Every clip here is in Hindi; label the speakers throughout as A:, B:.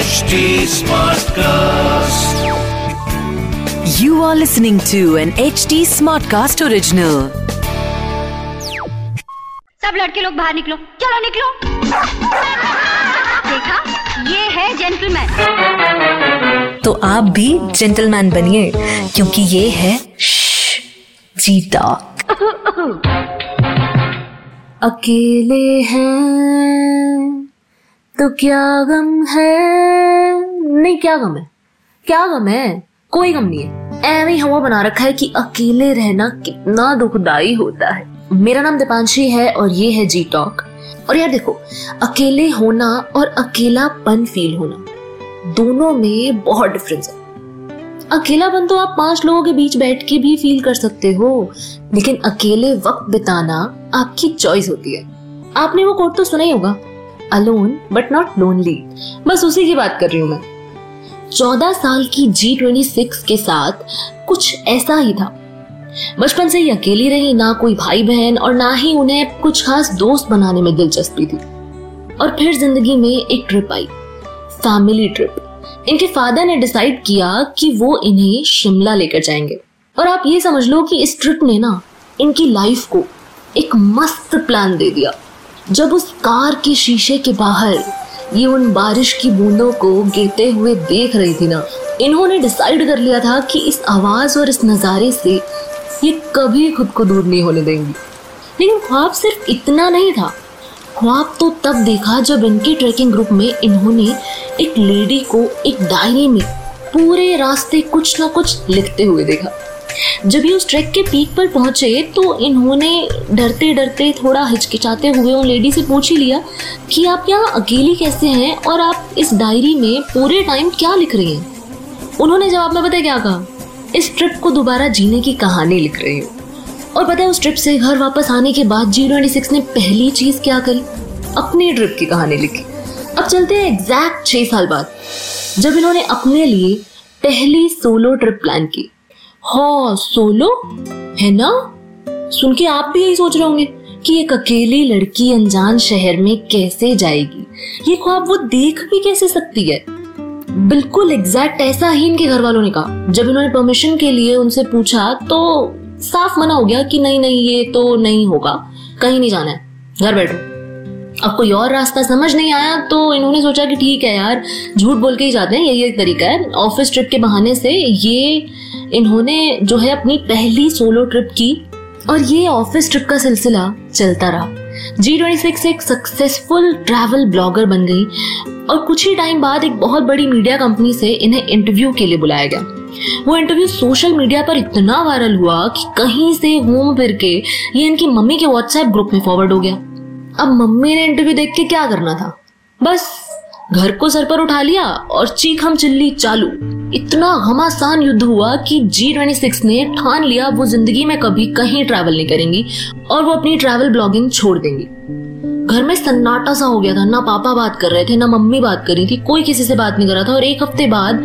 A: HT Smartcast.
B: You are listening to an HT Smartcast original.
C: सब लड़के लोग बाहर निकलो, चलो निकलो। देखा, ये है जेंटलमैन।
D: तो आप भी जेंटलमैन बनिए, क्योंकि ये है चीता। अकेले हैं तो क्या गम है? नहीं, क्या गम है? क्या गम है? कोई गम नहीं है। ऐਵੇਂ हवा बना रखा है कि अकेले रहना कितना दुखदाई होता है। मेरा नाम दीपांशी है और ये है जी टॉक। और यार देखो, अकेले होना और अकेलापन फील होना, दोनों में बहुत डिफरेंस है। अकेलापन तो आप 5 लोगों के बीच बैठ के भी फील कर सकते हो, लेकिन अकेले वक्त बिताना आपकी चॉइस होती है। आपने वो कोट तो सुना ही होगा, अलोन बट नॉट लोनली। बस उसी की बात कर रही हूं मैं। 14 साल की G26 के साथ कुछ ऐसा ही था। बचपन से ही अकेली रही, ना कोई भाई बहन और ना ही उन्हें कुछ खास दोस्त बनाने में दिलचस्पी थी। और फिर जिंदगी में एक ट्रिप आई, फैमिली ट्रिप। इनके फादर ने डिसाइड किया कि वो इन्हें शिमला लेकर जाएंगे। और आप ये समझ लो कि इस ट्रिप ने ना इनकी लाइफ को एक मस्त प्लान दे दिया। जब उस कार के शीशे के बाहर ये उन बारिश की बूंदों को गिरते हुए देख रही थी ना, इन्होंने डिसाइड कर लिया था कि इस आवाज और इस नजारे से ये कभी खुद को दूर नहीं होने देंगी। लेकिन ख्वाब सिर्फ इतना नहीं था। ख्वाब तो तब देखा जब इनके ट्रैकिंग ग्रुप में इन्होंने एक लेडी को एक डायरी में पूरे रास्ते कुछ ना कुछ लिखते हुए देखा। जब ये उस ट्रैक के पीक पर पहुंचे तो इन्होंने डरते डरते, थोड़ा हिचकिचाते हुए उन लेडी से पूछ ही लिया कि आप यहाँ अकेली कैसे हैं और आप इस डायरी में पूरे टाइम क्या लिख रही हैं। उन्होंने जवाब में पता है क्या कहा? इस ट्रिप को दोबारा जीने की कहानी लिख रही हूँ। और पता है, उस ट्रिप से घर वापस आने के बाद G26 ने पहली चीज क्या करी? अपनी ट्रिप की कहानी लिखी। अब चलते हैं एग्जैक्ट 6 साल बाद, जब इन्होंने अपने लिए पहली सोलो ट्रिप प्लान की। हाँ, सोलो है ना? सुन के आप भी यही सोच रहे होंगे कि एक अकेली लड़की अनजान शहर में कैसे जाएगी, ये ख्वाब वो देख भी कैसे सकती है। बिल्कुल एग्जैक्ट ऐसा ही इनके घर वालों ने कहा। जब इन्होंने परमिशन के लिए उनसे पूछा तो साफ मना हो गया कि नहीं नहीं, ये तो नहीं होगा, कहीं नहीं जाना है, घर बैठो। अब कोई और रास्ता समझ नहीं आया तो इन्होंने सोचा कि ठीक है यार, झूठ बोल के ही जाते हैं, यही एक तरीका है। ऑफिस ट्रिप के बहाने से ये इन्होंने जो है अपनी पहली सोलो ट्रिप की और ये ऑफिस ट्रिप का सिलसिला चलता रहा। G26 एक सक्सेसफुल ट्रैवल ब्लॉगर बन गई और कुछ ही टाइम बाद एक बहुत बड़ी मीडिया कंपनी से इन्हें इंटरव्यू के लिए बुलाया गया। वो इंटरव्यू सोशल मीडिया पर इतना वायरल हुआ कि कहीं से घूम फिर के ये इनकी मम्मी के व्हाट्सएप ग्रुप में फॉरवर्ड हो गया। अब मम्मी ने इंटरव्यू देख के क्या करना था, बस घर को सर पर उठा लिया और चीखम चिल्ली चालू। इतना घमासान युद्ध हुआ कि G26 ने ठान लिया वो जिंदगी में कभी कहीं ट्रैवल नहीं करेंगी और वो अपनी ट्रैवल ब्लॉगिंग छोड़ देंगी। घर में सन्नाटा सा हो गया था, ना पापा बात कर रहे थे, ना मम्मी बात कर रही थी, कोई किसी से बात नहीं कर रहा था। और एक हफ्ते बाद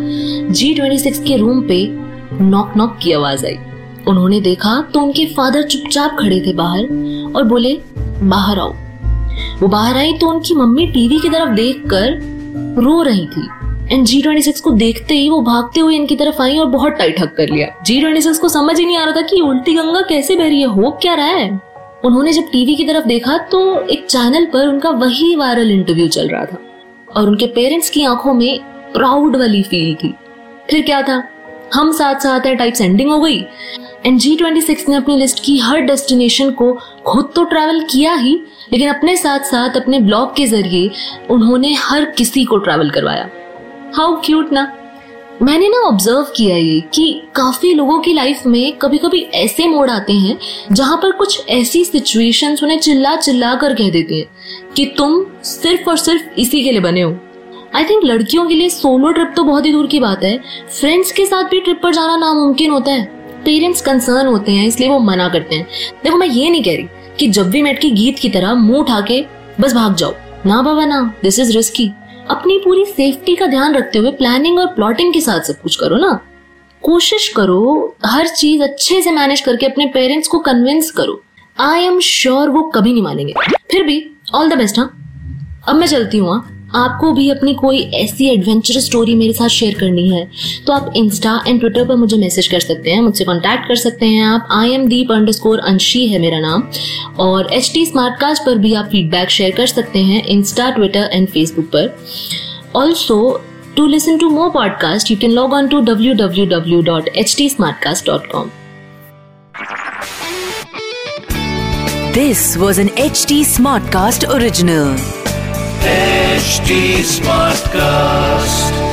D: G26 के रूम पे नॉक नॉक की आवाज आई। उन्होंने देखा तो उनके फादर चुपचाप खड़े थे बाहर और बोले, बाहर आओ। वो बाहर आई तो उनकी मम्मी टीवी की तरफ देखकर रो रही थी। एंड G26 को देखते ही वो भागते हुए इनकी तरफ आई और बहुत टाइट हग कर लिया। G26 को समझ ही नहीं आ रहा था कि उल्टी गंगा कैसे बह रही है, हो क्या रहा है। उन्होंने जब टीवी की तरफ देखा तो एक चैनल पर उनका वही वायरल इंटरव्यू चल रहा था और उनके पेरेंट्स की आंखों में प्राउड वाली फील थी। फिर क्या था, हम साथ साथ है टाइप सेंडिंग हो गई। एंड G26 ने अपनी लिस्ट की हर डेस्टिनेशन को खुद तो ट्रैवल किया ही, लेकिन अपने साथ साथ अपने ब्लॉग के जरिए उन्होंने हर किसी को ट्रैवल करवाया। हाउ क्यूट ना। मैंने ना ऑब्जर्व किया ये कि काफी लोगों की लाइफ में कभी कभी ऐसे मोड़ आते हैं जहां पर कुछ ऐसी सिचुएशंस उन्हें चिल्ला चिल्ला कर कह देती हैं कि तुम सिर्फ और सिर्फ इसी के लिए बने हो। आई थिंक लड़कियों के लिए सोलो ट्रिप तो बहुत ही दूर की बात है, फ्रेंड्स के साथ भी ट्रिप पर जाना नामुमकिन होता है। पेरेंट्स कंसर्न होते हैं इसलिए वो मना करते हैं। देखो, मैं ये नहीं कह रही कि जब भी मेट की गीत की तरह मुंह उठा के बस भाग जाओ, ना बाबा ना, दिस इज रिस्की। अपनी पूरी सेफ्टी का ध्यान रखते हुए प्लानिंग और प्लॉटिंग के साथ सब कुछ करो ना। कोशिश करो हर चीज अच्छे से मैनेज करके अपने पेरेंट्स को कन्विंस करो। आई एम श्योर वो कभी नहीं मानेंगे। फिर भी ऑल द बेस्ट। हाँ, अब मैं चलती हूँ। आपको भी अपनी कोई ऐसी एडवेंचरस स्टोरी मेरे साथ शेयर करनी है तो आप इंस्टा एंड ट्विटर पर मुझे मैसेज कर सकते हैं, मुझसे कॉन्टैक्ट कर सकते हैं आप। IamDeep_Anshi है मेरा नाम। और HT Smartcast पर भी आप फीडबैक शेयर कर सकते हैं इंस्टा, ट्विटर एंड फेसबुक पर। Also to listen to more podcasts, you can log on to www.htsmartcast.com.
B: This was an HT Smartcast original.
A: HT Smartcast.